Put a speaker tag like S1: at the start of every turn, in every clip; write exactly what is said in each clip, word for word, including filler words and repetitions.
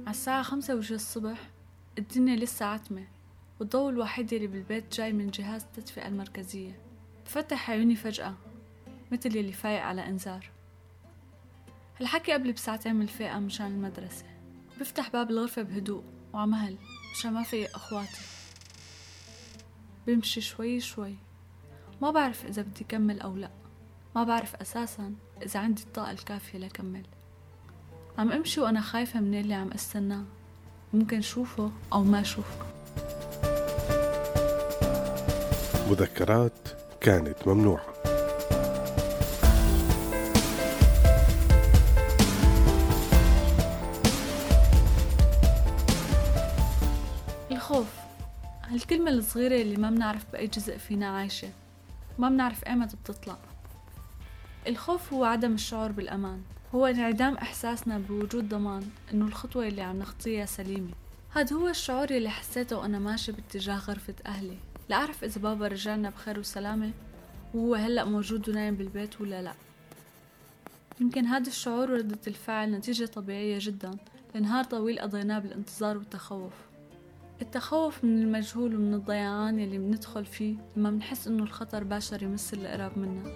S1: على الساعة خمسة وجه الصبح الدنيا لسه عتمة، والضوء الوحيد اللي بالبيت جاي من جهاز التدفئة المركزية. بفتح عيوني فجأة مثل يلي فايق على إنذار. هالحكي قبل بساعتين من الفاقة مشان المدرسة. بفتح باب الغرفة بهدوء وعمهل مشان ما فايق أخواتي. بمشي شوي شوي، ما بعرف إذا بدي كمل أو لأ، ما بعرف أساساً إذا عندي الطاقة الكافية لكمل. عم أمشي وأنا خايفة من اللي عم أستناه، ممكن شوفه أو ما شوفه.
S2: مذكرات كانت ممنوعة.
S1: الخوف، هالكلمة الصغيرة اللي ما بنعرف بأي جزء فينا عايشة، ما بنعرف ايمت بتطلع. الخوف هو عدم الشعور بالأمان، هو انعدام إحساسنا بوجود ضمان إنه الخطوة اللي عم نخطيها سليمة. هذا هو الشعور اللي حسيته وأنا ماشي باتجاه غرفة أهلي لأعرف إذا بابا رجعنا بخير وسلامة وهو هلأ موجود ونايم بالبيت ولا لأ. يمكن هذا الشعور وردة الفعل نتيجة طبيعية جدا لنهار طويل قضيناه بالانتظار والتخوف. التخوف من المجهول ومن الضيعان يلي بندخل فيه لما بنحس إنه الخطر باشر يمس اللي قراب منا.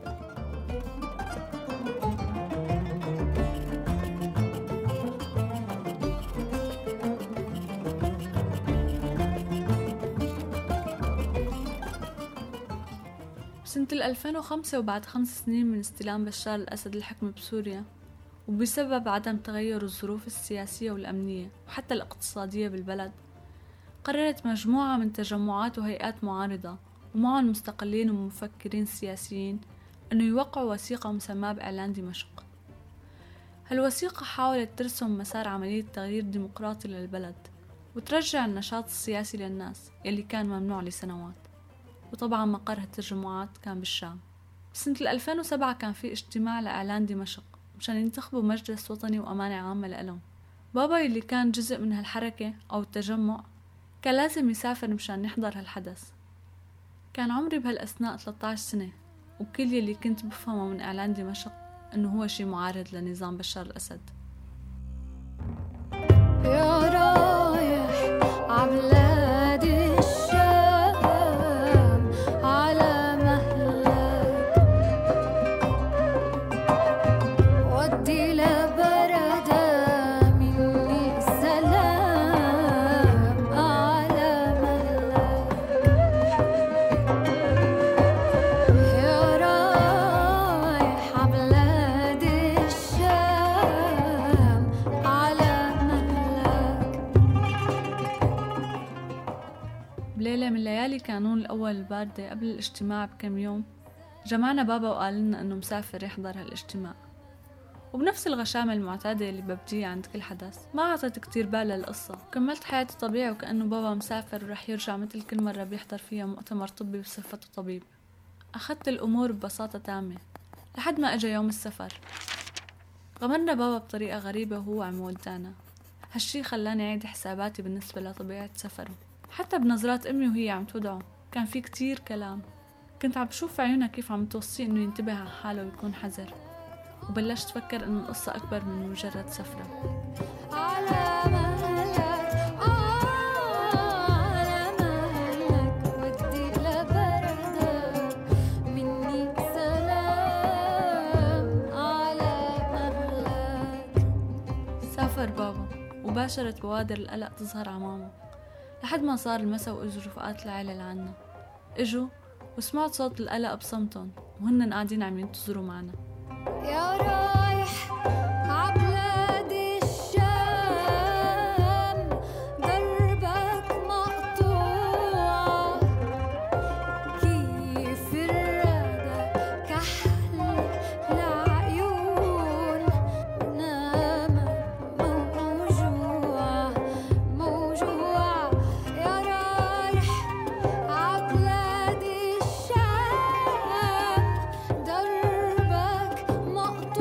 S1: سنة ألفين وخمسة وبعد خمس سنين من استلام بشار الأسد الحكم بسوريا، وبسبب عدم تغير الظروف السياسية والأمنية وحتى الاقتصادية بالبلد، قررت مجموعة من تجمعات وهيئات معارضة ومعهم مستقلين ومفكرين سياسيين أنه يوقعوا وثيقة مسماة بإعلان دمشق. هالوثيقة حاولت ترسم مسار عملية تغيير ديمقراطي للبلد وترجع النشاط السياسي للناس يلي كان ممنوع لسنوات. وطبعا مقر هالتجمعات كان بالشام. بسنة ألفين وسبعة كان في اجتماع لإعلان دمشق مشان ينتخبوا مجلس وطني وأمانة عامة لإلهم. بابا يلي كان جزء من هالحركة أو التجمع كان لازم يسافر مشان يحضر هالحدث. كان عمري بهالأثناء ثلاثة عشر سنة، وكل يلي كنت بفهمه من إعلان دمشق إنه هو شي معارض لنظام بشار الأسد.
S3: يا رايح عبلاد الشام على مهلك، ودي لبردة مني السلام على مهلك. يا رايح عبلاد الشام على مهلك.
S1: بليلة من ليالي كانون الأول الباردة قبل الاجتماع بكم يوم، جمعنا بابا وقال لنا إنه مسافر يحضر هالاجتماع، وبنفس الغشامة المعتادة اللي ببديها عند كل حدث ما عطيت كتير بال للقصة، وكملت حياتي طبيعي وكأنه بابا مسافر ورح يرجع مثل كل مرة بيحضر فيها مؤتمر طبي بصفته طبيب. أخذت الأمور ببساطة تامة لحد ما أجا يوم السفر. غمرنا بابا بطريقة غريبة وهو عم يودعنا. هالشي خلاني أعيد حساباتي بالنسبة لطبيعة سفره. حتى بنظرات أمي وهي عم تودعه كان في كتير كلام، كنت عم بشوف عيونها كيف عم توصيه إنه ينتبه على حاله ويكون حذر، وبلشت فكر إنه القصة أكبر من مجرد سفرة.
S3: على مهلك على مهلك، ودي لبردة مني سلام على مهلك.
S1: سافر بابا وباشرت بوادر القلق تظهر على ماما لحد ما صار المساء واجوا رفقات العيلة لعنا. اجوا وسمعت صوت القلق بصمتهم وهن قاعدين عم ينتظروا معنا.
S3: يا رايح عبلاد الشام دربك مقطوع، كيف الردى كحل العيون نامت موجوع موجوع. يا رايح عبلاد الشام دربك مقطوع،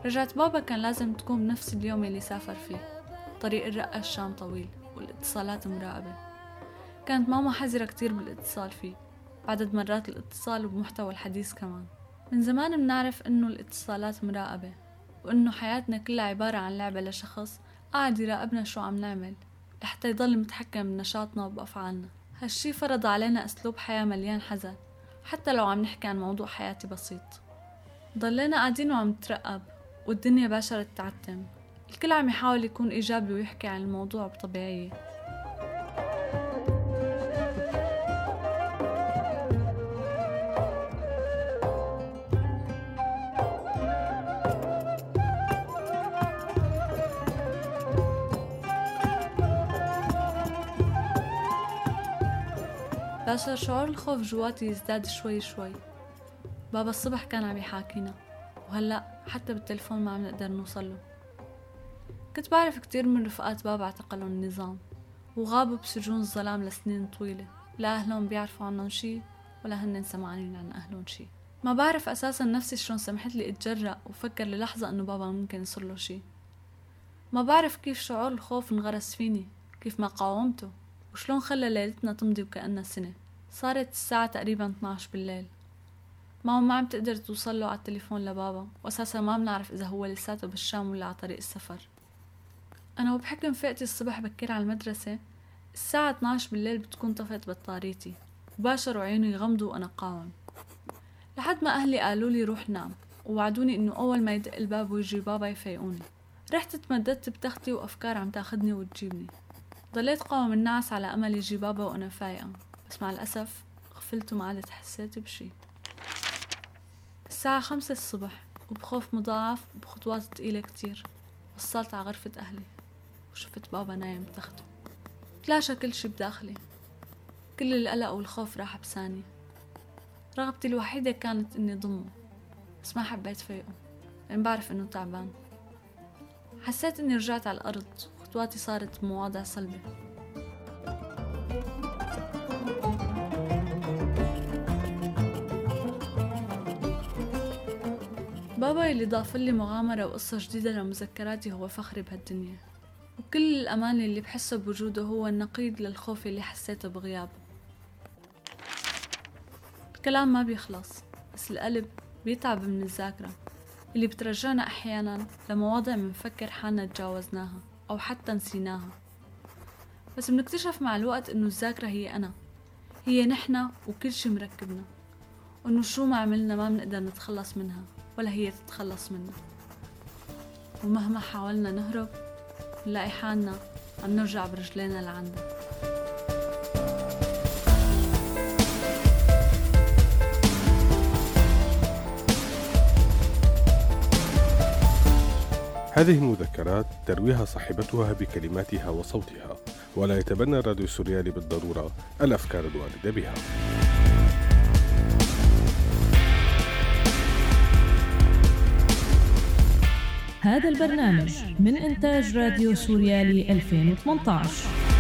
S1: رجعت بابا كان لازم تكون بنفس اليوم اللي سافر فيه. طريق الرقة الشام طويل والاتصالات مراقبة. كانت ماما حذرة كتير بالاتصال فيه، بعدد مرات الاتصال وبمحتوى الحديث كمان. من زمان بنعرف إنه الاتصالات مراقبة، وإنه حياتنا كلها عبارة عن لعبة لشخص قاعد يراقبنا شو عم نعمل لحتى يضل متحكم بنشاطنا وبأفعالنا. هالشي فرض علينا أسلوب حياة مليان حذر، حتى لو عم نحكي عن موضوع حياتي بسيط. ضلينا قاعدين وعم نترقب، والدنيا باشرت تعتم. الكل عم يحاول يكون إيجابي ويحكي عن الموضوع بطبيعية. باشر شعور الخوف جواتي يزداد شوي شوي. بابا الصبح كان عم يحاكينا، وهلأ حتى بالتلفون ما عم نقدر نوصله. كنت بعرف كتير من رفقات بابا اعتقلوا النظام وغابوا بسجون الظلام لسنين طويلة، لا أهلهم بيعرفوا عنهم شي ولا هن سمعانين عن أهلهم شي. ما بعرف أساسا نفسي شلون سمحت لي أتجرأ وفكر للحظة أنه بابا ممكن يصير له شي. ما بعرف كيف شعور الخوف انغرس فيني، كيف ما قاومته، وشلون خلى ليلتنا تمضي وكأنها سنة. صارت الساعة تقريبا اثنعش بالليل. ماما ما عم تقدر توصل له على التليفون لبابا، وأساسا ما بنعرف إذا هو لساته بالشام ولا على طريق السفر. أنا وبحكم فئتي الصبح بكير على المدرسة، الساعة اثنعش بالليل بتكون طفت بطاريتي، وباشروا عيوني يغمضوا وأنا قاوم، لحد ما أهلي قالوا لي روح نام، ووعدوني إنه أول ما يدق الباب ويجي بابا يفيقوني. رحت تمددت بتختي وأفكار عم تاخدني وتجيبني. ضليت قاوم النعس على أمل يجي بابا وأنا فايقة، بس مع الأسف غفلت وما عدت حسيت بشي. الساعة خمسة الصبح، وبخوف مضاعف وبخطوات تقيلة كتير وصلت على غرفة أهلي، وشفت بابا نايم بتخته. تلاشى كل شي بداخلي، كل القلق والخوف راح بثانية. رغبتي الوحيدة كانت إني ضمه، بس ما حبيت فيقه لأن بعرف إنه تعبان. حسيت إني رجعت على الأرض، خطواتي صارت بمواضع صلبة. بابا اللي ضاف لي مغامرة وقصة جديدة لمذكراتي هو فخري بهالدنيا، وكل الأمان اللي بحسه بوجوده هو النقيض للخوف اللي حسيته بغيابه. الكلام ما بيخلص، بس القلب بيتعب من الذاكرة اللي بترجعنا أحيانا لمواضع منفكر حالنا تجاوزناها أو حتى نسيناها. بس بنكتشف مع الوقت إنه الذاكرة هي أنا، هي نحنا وكل شي مركبنا، وإنه شو ما عملنا ما بنقدر نتخلص منها ولا هي تتخلص منا. ومهما حاولنا نهرب نلاقي حالنا عم نرجع برجلينا لعندها.
S2: هذه المذكرات ترويها صاحبتها بكلماتها وصوتها، ولا يتبنى الراديو السوريالي بالضرورة الأفكار الواردة بها.
S4: هذا البرنامج من إنتاج راديو سوريالي ألفين وثمانية عشر.